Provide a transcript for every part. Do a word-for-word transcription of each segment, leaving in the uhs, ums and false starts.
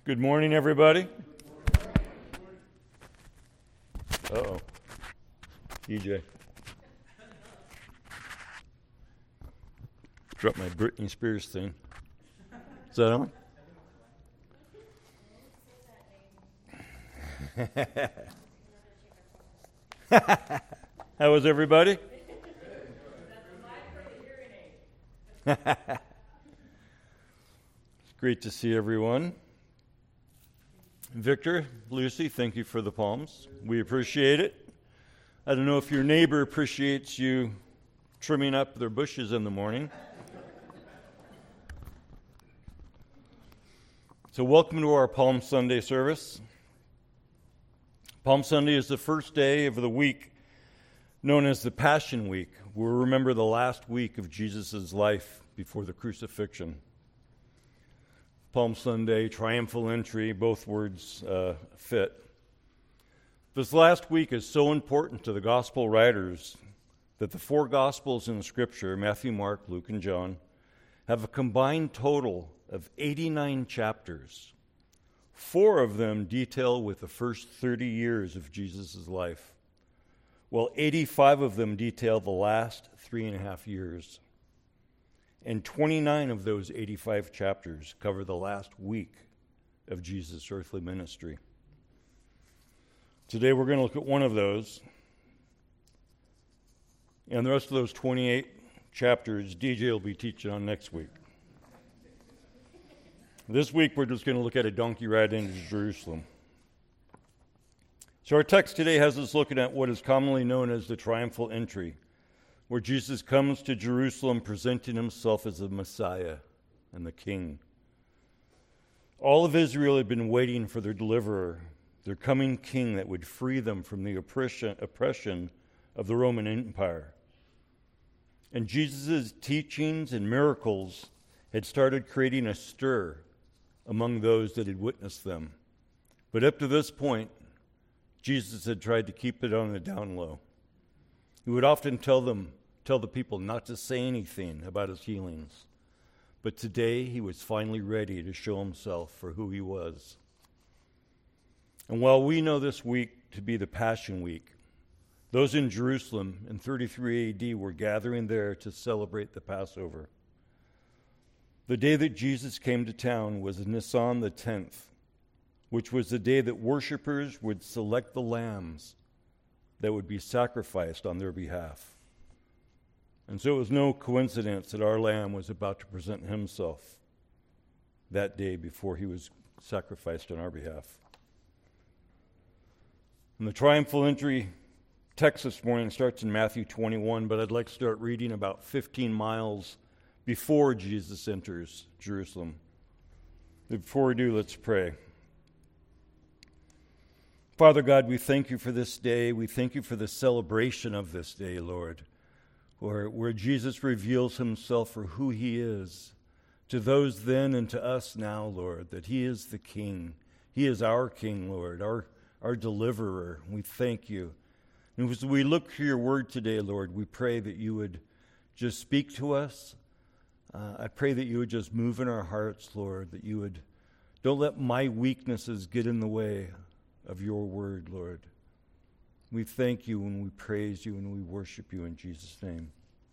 Good morning, everybody. Uh-oh. E J. Dropped my Britney Spears thing. Is that on? How was everybody? It's great to see everyone. Victor, Lucy, thank you for the palms. We appreciate it. I don't know if your neighbor appreciates you trimming up their bushes in the morning. So welcome to our Palm Sunday service. Palm Sunday is the first day of the week known as the Passion Week. We'll remember the last week of Jesus' life before the crucifixion. Palm Sunday, triumphal entry, both words uh, fit. This last week is so important to the gospel writers that the four gospels in Scripture, Matthew, Mark, Luke, and John, have a combined total of eighty-nine chapters. Four of them detail with the first thirty years of Jesus' life, while eighty-five of them detail the last three and a half years. And twenty-nine of those eighty-five chapters cover the last week of Jesus' earthly ministry. Today we're going to look at one of those. And the rest of those twenty-eight chapters, D J will be teaching on next week. This week we're just going to look at a donkey ride into Jerusalem. So our text today has us looking at what is commonly known as the triumphal entry, where Jesus comes to Jerusalem presenting himself as the Messiah and the King. All of Israel had been waiting for their deliverer, their coming king that would free them from the oppression, oppression of the Roman Empire. And Jesus' teachings and miracles had started creating a stir among those that had witnessed them. But up to this point, Jesus had tried to keep it on the down low. He would often tell them, tell the people not to say anything about his healings. But today he was finally ready to show himself for who he was. And while we know this week to be the Passion Week, those in Jerusalem in thirty-three A D were gathering there to celebrate the Passover. The day that Jesus came to town was Nisan the tenth, which was the day that worshipers would select the lambs that would be sacrificed on their behalf. And so it was no coincidence that our lamb was about to present himself that day before he was sacrificed on our behalf. And the triumphal entry text this morning starts in Matthew twenty-one, but I'd like to start reading about fifteen miles before Jesus enters Jerusalem. Before we do, let's pray. Father God, we thank you for this day. We thank you for the celebration of this day, Lord, where, where Jesus reveals himself for who he is to those then and to us now, Lord, that he is the King. He is our King, Lord, our, our deliverer. We thank you. And as we look to your word today, Lord, we pray that you would just speak to us. Uh, I pray that you would just move in our hearts, Lord, that you would, don't let my weaknesses get in the way of your word, Lord. We thank you and we praise you and we worship you in Jesus' name.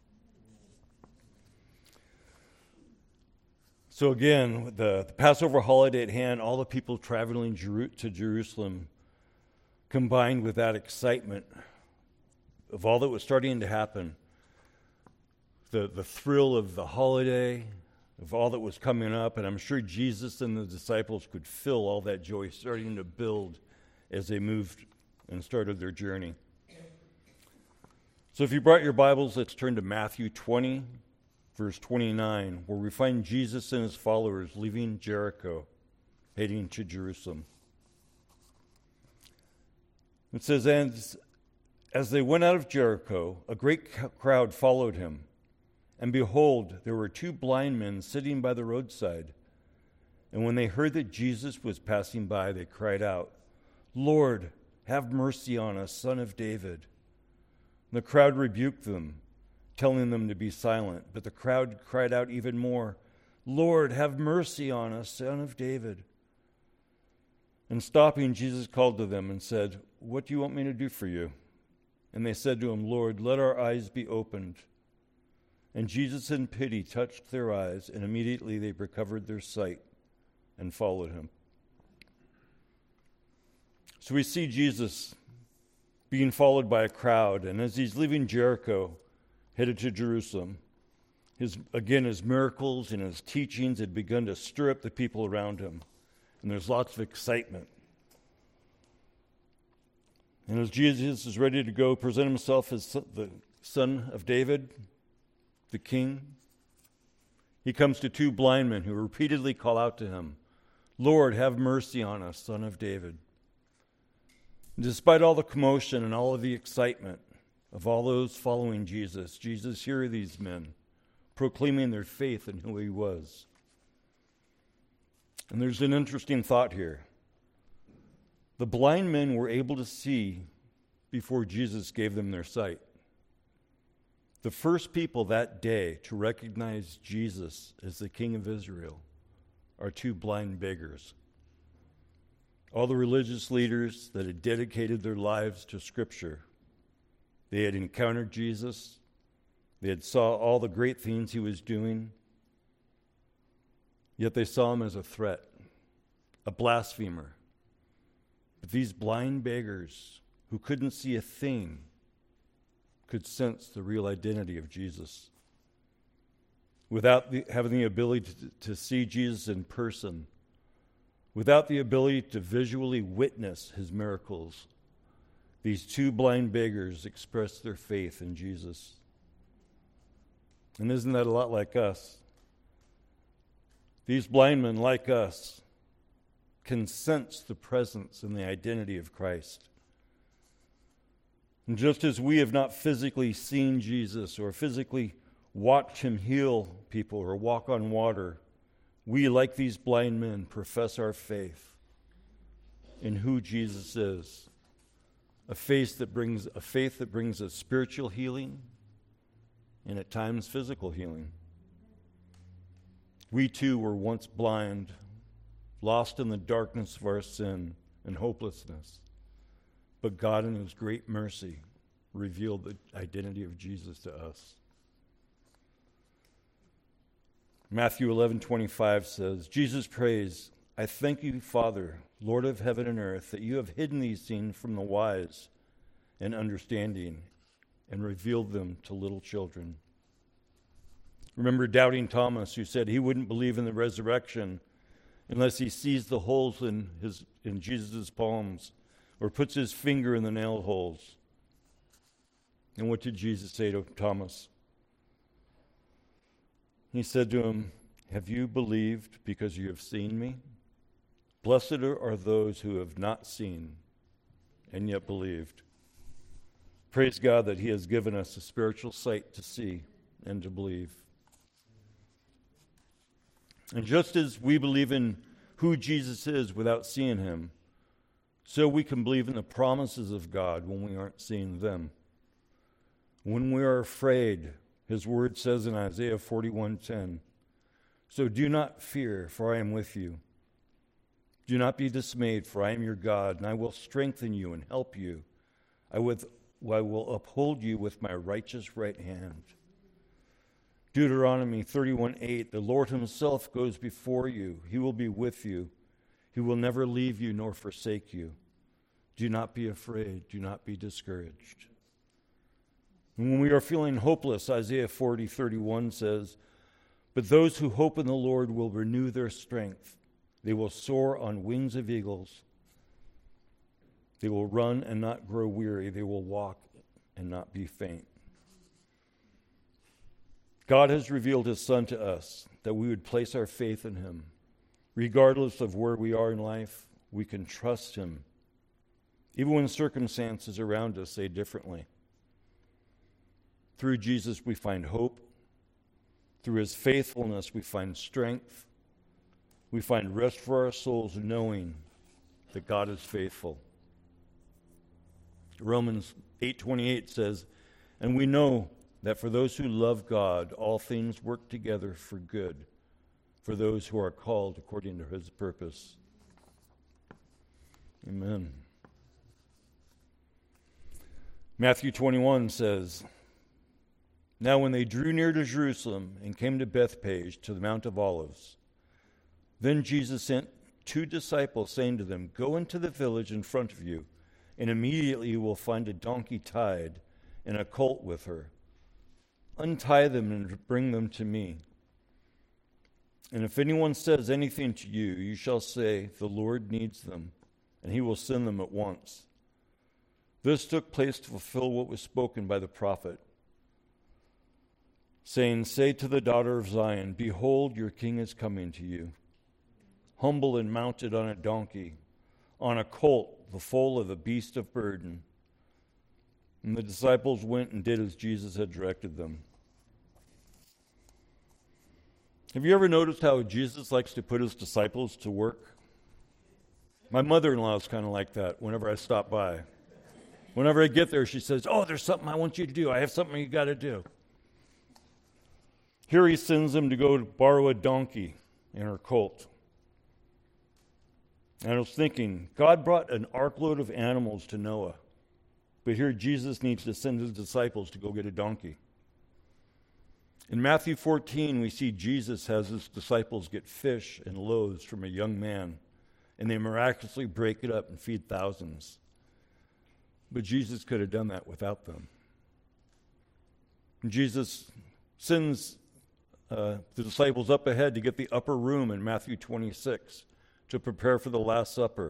So again, the, the Passover holiday at hand, all the people traveling Jeru- to Jerusalem, combined with that excitement of all that was starting to happen, the, the thrill of the holiday, of all that was coming up, and I'm sure Jesus and the disciples could feel all that joy starting to build as they moved and started their journey. So if you brought your Bibles, let's turn to Matthew twenty, verse twenty-nine, where we find Jesus and his followers leaving Jericho, heading to Jerusalem. It says, as, as they went out of Jericho, a great crowd followed him. And behold, there were two blind men sitting by the roadside. And when they heard that Jesus was passing by, they cried out, "Lord, have mercy on us, Son of David." And the crowd rebuked them, telling them to be silent. But the crowd cried out even more, "Lord, have mercy on us, Son of David." And stopping, Jesus called to them and said, "What do you want me to do for you?" And they said to him, "Lord, let our eyes be opened." And Jesus in pity touched their eyes, and immediately they recovered their sight and followed him. So we see Jesus being followed by a crowd, and as he's leaving Jericho, headed to Jerusalem, his again his miracles and his teachings had begun to stir up the people around him, and there's lots of excitement. And as Jesus is ready to go present himself as the Son of David, the King, he comes to two blind men who repeatedly call out to him, "Lord, have mercy on us, Son of David." And despite all the commotion and all of the excitement of all those following Jesus, Jesus hears these men proclaiming their faith in who he was. And there's an interesting thought here. The blind men were able to see before Jesus gave them their sight. The first people that day to recognize Jesus as the King of Israel are two blind beggars. All the religious leaders that had dedicated their lives to Scripture, they had encountered Jesus. They had saw all the great things he was doing. Yet they saw him as a threat, a blasphemer. But these blind beggars who couldn't see a thing could sense the real identity of Jesus. Without the, having the ability to, to see Jesus in person, without the ability to visually witness his miracles, these two blind beggars expressed their faith in Jesus. And isn't that a lot like us? These blind men, like us, can sense the presence and the identity of Christ. And just as we have not physically seen Jesus or physically watched him heal people or walk on water, we, like these blind men, profess our faith in who Jesus is. A faith that brings a faith that brings us spiritual healing and at times physical healing. We too were once blind, lost in the darkness of our sin and hopelessness. But God in his great mercy revealed the identity of Jesus to us. Matthew eleven twenty-five says, Jesus prays, "I thank you, Father, Lord of heaven and earth, that you have hidden these things from the wise and understanding and revealed them to little children." Remember doubting Thomas, who said he wouldn't believe in the resurrection unless he sees the holes in his in Jesus' palms or puts his finger in the nail holes. And what did Jesus say to Thomas? He said to him, "Have you believed because you have seen me? Blessed are those who have not seen and yet believed." Praise God that he has given us a spiritual sight to see and to believe. And just as we believe in who Jesus is without seeing him, so we can believe in the promises of God when we aren't seeing them. When we are afraid, his word says in Isaiah forty-one ten, "So do not fear, for I am with you. Do not be dismayed, for I am your God, and I will strengthen you and help you. I will, I will uphold you with my righteous right hand." Deuteronomy thirty-one eight, "The Lord himself goes before you. He will be with you. He will never leave you nor forsake you. Do not be afraid. Do not be discouraged." And when we are feeling hopeless, Isaiah forty thirty-one says, "But those who hope in the Lord will renew their strength. They will soar on wings of eagles. They will run and not grow weary. They will walk and not be faint." God has revealed his Son to us that we would place our faith in him. Regardless of where we are in life, we can trust him, even when circumstances around us say differently. Through Jesus, we find hope. Through his faithfulness, we find strength. We find rest for our souls, knowing that God is faithful. Romans eight twenty-eight says, "And we know that for those who love God, all things work together for good, for those who are called according to his purpose." Amen. Matthew twenty-one says, "Now when they drew near to Jerusalem and came to Bethphage, to the Mount of Olives, then Jesus sent two disciples, saying to them, 'Go into the village in front of you, and immediately you will find a donkey tied and a colt with her. Untie them and bring them to me. And if anyone says anything to you, you shall say, the Lord needs them, and he will send them at once.' This took place to fulfill what was spoken by the prophet, saying, 'Say to the daughter of Zion, behold, your king is coming to you, humble and mounted on a donkey, on a colt, the foal of a beast of burden.' And the disciples went and did as Jesus had directed them." Have you ever noticed how Jesus likes to put his disciples to work? My mother-in-law is kind of like that whenever I stop by. Whenever I get there, she says, "Oh, there's something I want you to do. I have something you got to do." Here he sends them to go to borrow a donkey and her colt. And I was thinking, God brought an arkload of animals to Noah, but here Jesus needs to send his disciples to go get a donkey. In Matthew fourteen, we see Jesus has his disciples get fish and loaves from a young man, and they miraculously break it up and feed thousands. But Jesus could have done that without them. And Jesus sends uh, the disciples up ahead to get the upper room in Matthew twenty-six to prepare for the Last Supper.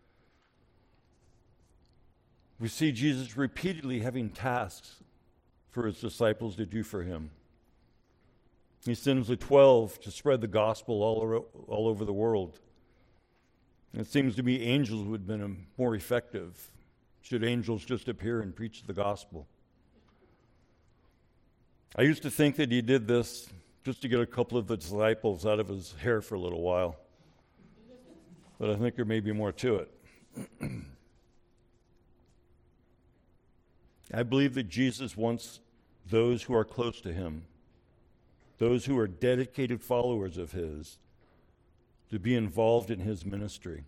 We see Jesus repeatedly having tasks for his disciples to do for him. He sends the twelve to spread the gospel all, over, all over the world. And it seems to me angels would have been more effective should angels just appear and preach the gospel. I used to think that he did this just to get a couple of the disciples out of his hair for a little while. But I think there may be more to it. I believe that Jesus wants those who are close to him, those who are dedicated followers of his, to be involved in his ministry.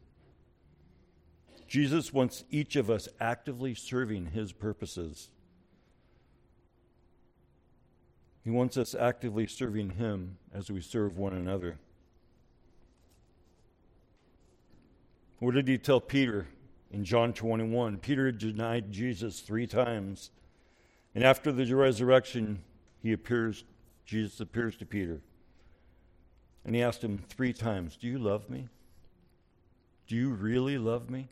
Jesus wants each of us actively serving his purposes. He wants us actively serving him as we serve one another. What did he tell Peter in John twenty-one? Peter denied Jesus three times. And after the resurrection, he appears, Jesus appears to Peter. And he asked him three times, "Do you love me? Do you really love me?"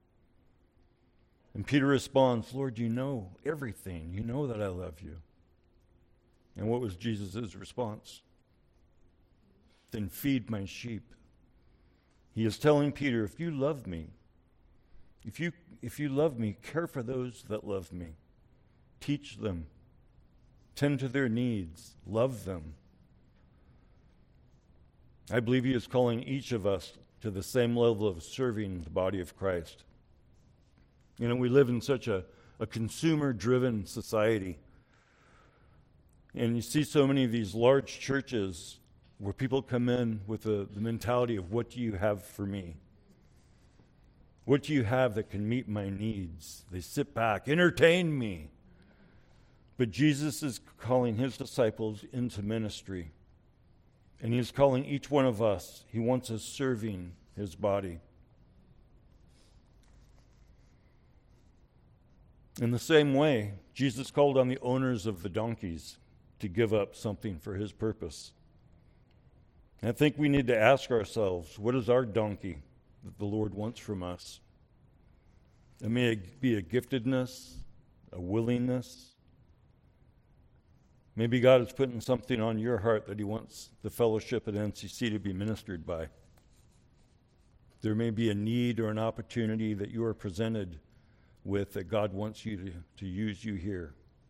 And Peter responds, "Lord, you know everything. You know that I love you." And what was Jesus' response? "Then feed my sheep." He is telling Peter, if you love me, if you if you love me, care for those that love me. Teach them. Tend to their needs. Love them. I believe he is calling each of us to the same level of serving the body of Christ. You know, we live in such a, a consumer-driven society. And you see so many of these large churches where people come in with the, the mentality of, what do you have for me? What do you have that can meet my needs? They sit back, entertain me. But Jesus is calling his disciples into ministry. And he is calling each one of us. He wants us serving his body. In the same way, Jesus called on the owners of the donkeys to give up something for his purpose. And I think we need to ask ourselves, what is our donkey that the Lord wants from us? It may be a giftedness, a willingness. Maybe God is putting something on your heart that he wants the fellowship at N C C to be ministered by. There may be a need or an opportunity that you are presented with that God wants you to, to use you here.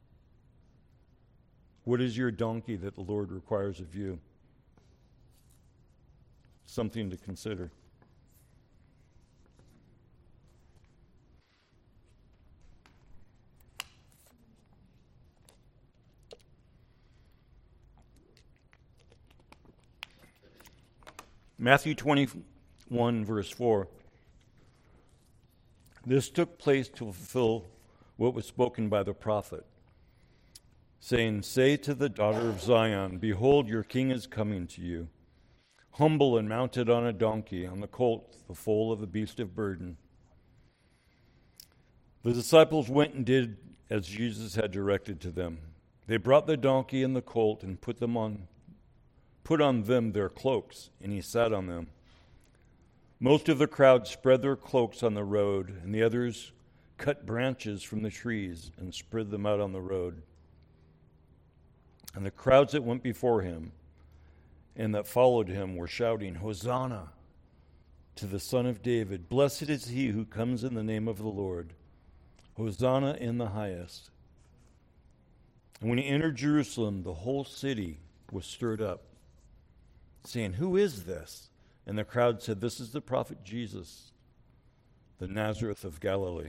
What is your donkey that the Lord requires of you? Something to consider. Matthew twenty-one, verse four. This took place to fulfill what was spoken by the prophet, saying, "Say to the daughter of Zion, behold, your king is coming to you, humble and mounted on a donkey, on the colt, the foal of a beast of burden." The disciples went and did as Jesus had directed to them. They brought the donkey and the colt and put them on, put on them their cloaks, and he sat on them. Most of the crowd spread their cloaks on the road, and the others cut branches from the trees and spread them out on the road. And the crowds that went before him and that followed him were shouting, "Hosanna to the Son of David. Blessed is he who comes in the name of the Lord. Hosanna in the highest." And when he entered Jerusalem, the whole city was stirred up, saying, "Who is this?" And the crowd said, "This is the prophet Jesus, the Nazareth of Galilee."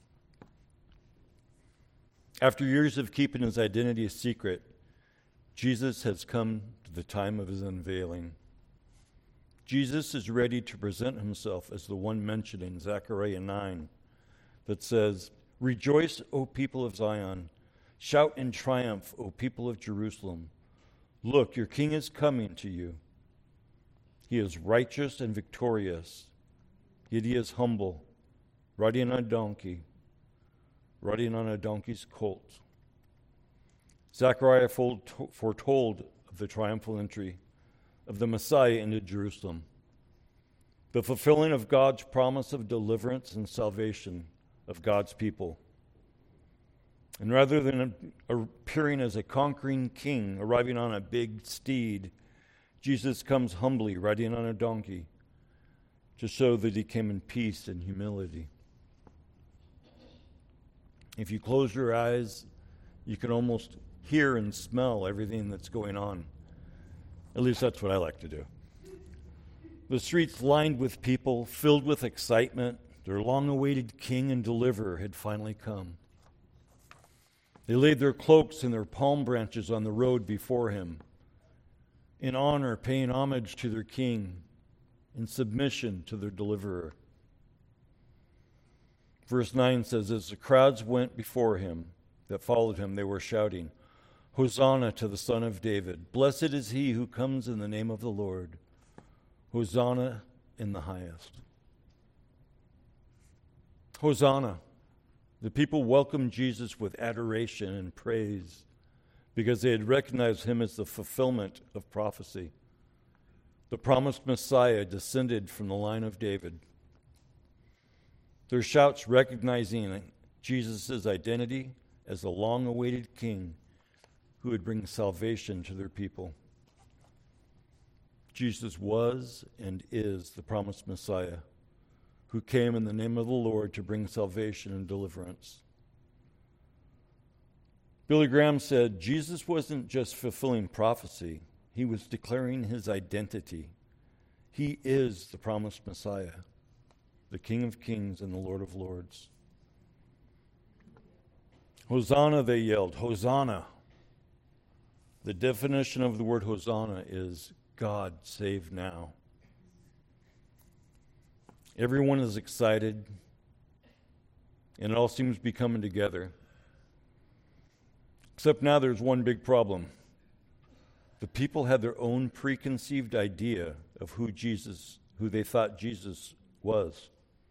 After years of keeping his identity a secret, Jesus has come to the time of his unveiling. Jesus is ready to present himself as the one mentioned in Zechariah nine that says, "Rejoice, O people of Zion. Shout in triumph, O people of Jerusalem. Look, your king is coming to you. He is righteous and victorious, yet he is humble, riding on a donkey, riding on a donkey's colt." Zechariah foretold of the triumphal entry of the Messiah into Jerusalem, the fulfilling of God's promise of deliverance and salvation of God's people. And rather than appearing as a conquering king arriving on a big steed, Jesus comes humbly riding on a donkey to show that he came in peace and humility. If you close your eyes, you can almost hear and smell everything that's going on. At least that's what I like to do. The streets lined with people, filled with excitement. Their long-awaited king and deliverer had finally come. They laid their cloaks and their palm branches on the road before him, in honor, paying homage to their king, in submission to their deliverer. Verse nine says, as the crowds went before him that followed him, they were shouting, "Hosanna to the Son of David. Blessed is he who comes in the name of the Lord. Hosanna in the highest." Hosanna. The people welcomed Jesus with adoration and praise because they had recognized him as the fulfillment of prophecy. The promised Messiah descended from the line of David. Their shouts recognizing Jesus' identity as the long-awaited king who would bring salvation to their people. Jesus was and is the promised Messiah who came in the name of the Lord to bring salvation and deliverance. Billy Graham said, Jesus wasn't just fulfilling prophecy, he was declaring his identity. He is the promised Messiah, the King of Kings and the Lord of Lords. Hosanna, they yelled, Hosanna. The definition of the word Hosanna is God save now. Everyone is excited, and it all seems to be coming together. Except now there's one big problem. The people had their own preconceived idea of who Jesus, who they thought Jesus was.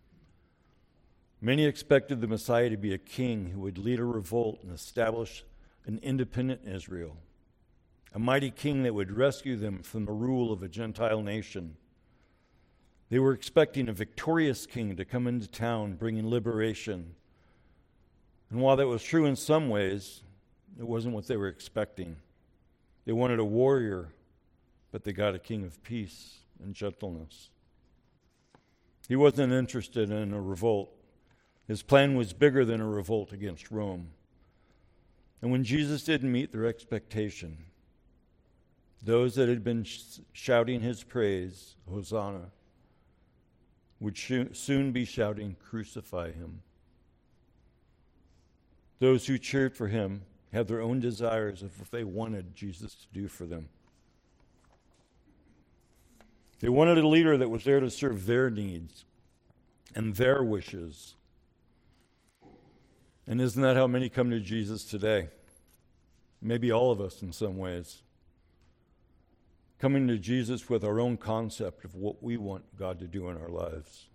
Many expected the Messiah to be a king who would lead a revolt and establish an independent Israel, a mighty king that would rescue them from the rule of a Gentile nation. They were expecting a victorious king to come into town bringing liberation. And while that was true in some ways, it wasn't what they were expecting. They wanted a warrior, but they got a king of peace and gentleness. He wasn't interested in a revolt. His plan was bigger than a revolt against Rome. And when Jesus didn't meet their expectation, those that had been sh- shouting his praise, Hosanna, would sh- soon be shouting, "Crucify him." Those who cheered for him had their own desires of what they wanted Jesus to do for them. They wanted a leader that was there to serve their needs and their wishes And isn't that how many come to Jesus today? Maybe all of us in some ways. Coming to Jesus with our own concept of what we want God to do in our lives.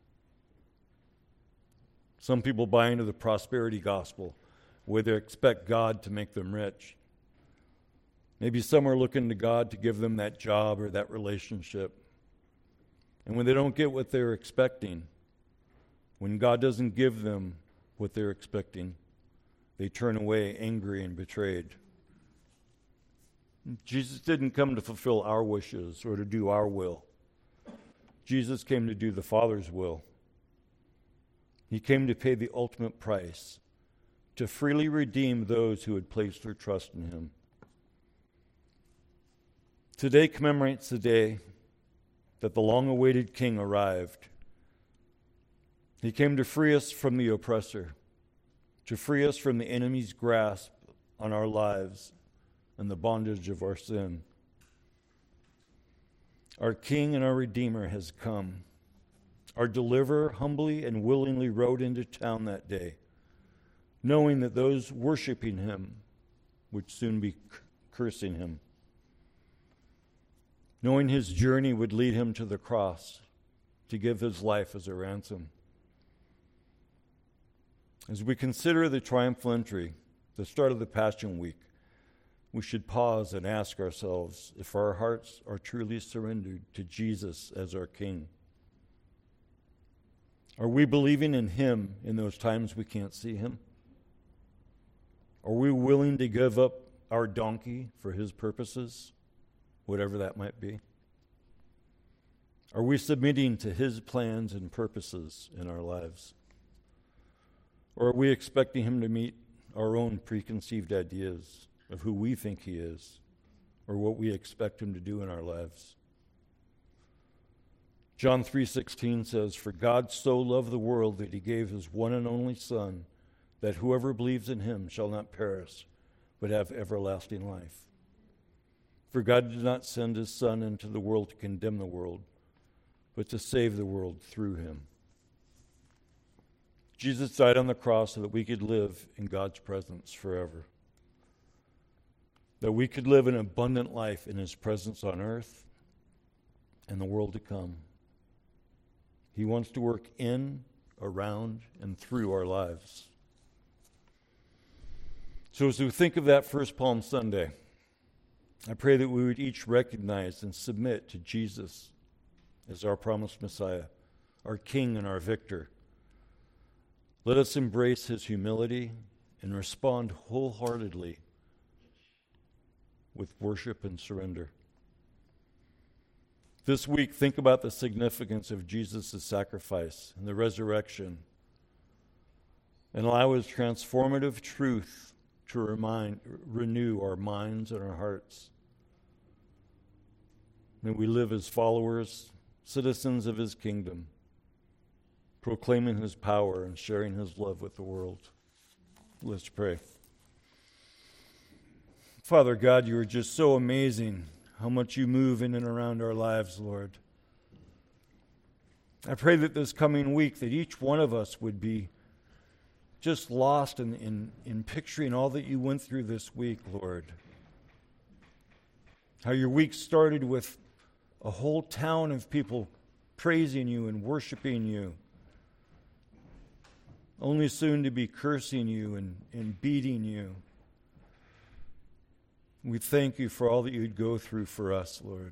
Some people buy into the prosperity gospel, where they expect God to make them rich. Maybe some are looking to God to give them that job or that relationship. And when they don't get what they're expecting, when God doesn't give them what they're expecting, they turn away angry and betrayed. Jesus didn't come to fulfill our wishes or to do our will. Jesus came to do the Father's will. He came to pay the ultimate price, to freely redeem those who had placed their trust in him. Today commemorates the day that the long-awaited King arrived. He came to free us from the oppressor, to free us from the enemy's grasp on our lives and the bondage of our sin. Our King and our Redeemer has come. Our deliverer humbly and willingly rode into town that day, knowing that those worshiping him would soon be cursing him, knowing his journey would lead him to the cross to give his life as a ransom. As we consider the triumphal entry, the start of the Passion Week, we should pause and ask ourselves if our hearts are truly surrendered to Jesus as our King. Are we believing in him in those times we can't see him? Are we willing to give up our donkey for his purposes, whatever that might be? Are we submitting to his plans and purposes in our lives? Or are we expecting him to meet our own preconceived ideas of who we think he is, or what we expect him to do in our lives? John three sixteen says, "For God so loved the world that he gave his one and only Son, that whoever believes in him shall not perish, but have everlasting life. For God did not send his Son into the world to condemn the world, but to save the world through him." Jesus died on the cross so that we could live in God's presence forever, that we could live an abundant life in his presence on earth and the world to come. He wants to work in, around, and through our lives. So as we think of that first Palm Sunday, I pray that we would each recognize and submit to Jesus as our promised Messiah, our King and our victor. Let us embrace his humility and respond wholeheartedly with worship and surrender. This week, think about the significance of Jesus' sacrifice and the resurrection, and allow his transformative truth to remind, renew our minds and our hearts. May we live as followers, citizens of his kingdom, proclaiming his power and sharing his love with the world. Let's pray. Father God, you are just so amazing how much you move in and around our lives, Lord. I pray that this coming week that each one of us would be just lost in, in, in picturing all that you went through this week, Lord. How your week started with a whole town of people praising you and worshiping you, only soon to be cursing you and, and beating you. We thank you for all that you'd go through for us, Lord.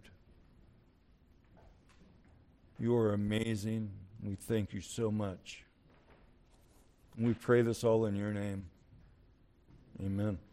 You are amazing. We thank you so much. And we pray this all in your name. Amen.